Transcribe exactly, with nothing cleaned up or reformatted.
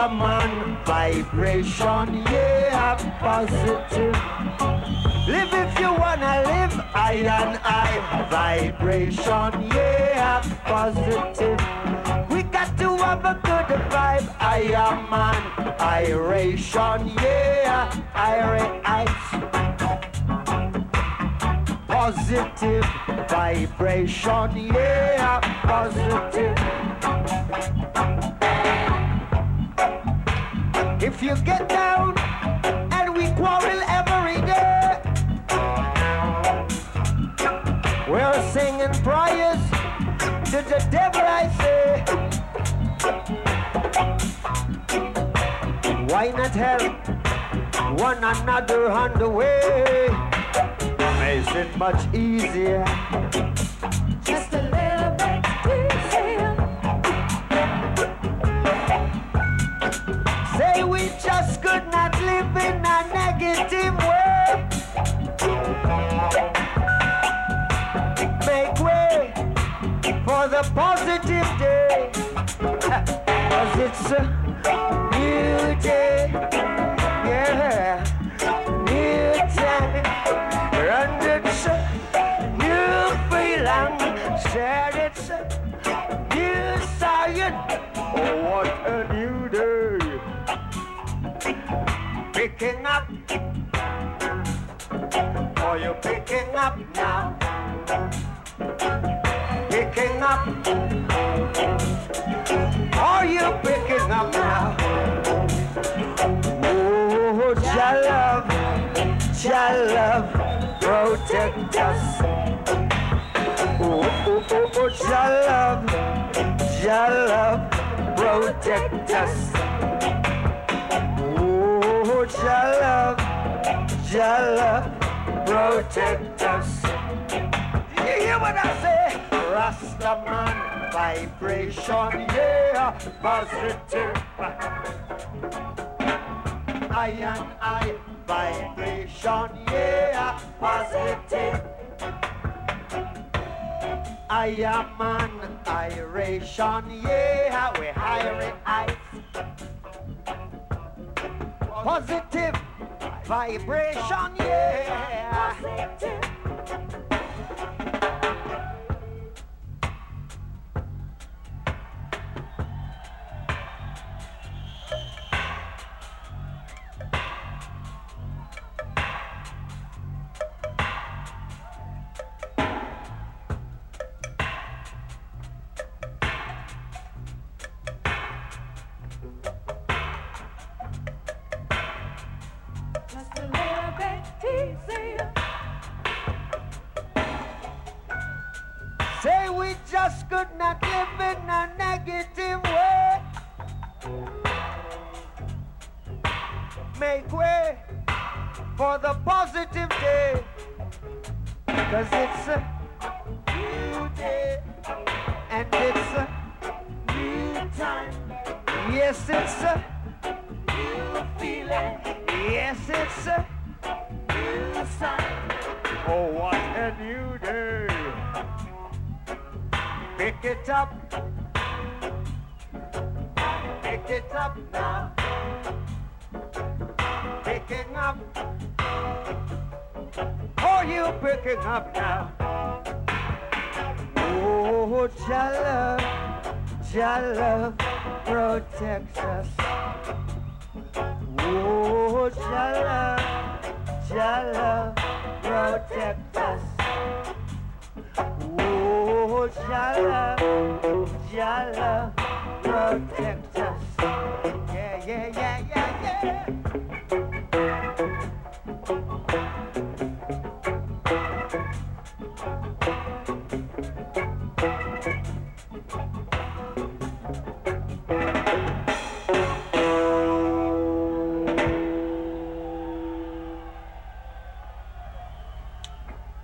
Rastaman vibration, yeah, positive. Live if you wanna live, I and I vibration, yeah, positive. We got to have a good vibe, I am man, iration, yeah, ice. Positive vibration, yeah, positive. If you get down and we quarrel every day, we're singing prayers to the devil, I say. Why not help one another on the way? Makes it much easier. Just a little bit easier. Say we just could not live in a negative way. Make way for the positive day. Cause it's a new day. Yeah. New time. And it's a new feeling. Said it's a new science. Oh, what a new day. Picking up. Are you picking up now? Picking up. Are you picking up now? Oh, Jah love, Jah love, protect us. Oh, oh, oh, oh, Jah love, Jah love, protect us. Oh, Jah love, Jah love, protect us. You hear what I say? Rastaman vibration, yeah, positive. I and I vibration, yeah, positive. I am an iration, yeah, we're hiring ice. Positive vibration, yeah, positive. Say we just could not live in a negative way. Make way for the positive day. Cause it's a new day. And it's a new time. Yes, it's a new feeling. Yes, it's a new sign. Oh, what a new day. Pick it up. Pick it up now. Picking up. Are you picking up now? Oh, Jah love, Jah love protects us. Oh, Jah love, Jah love protects us. Oh, Jah love.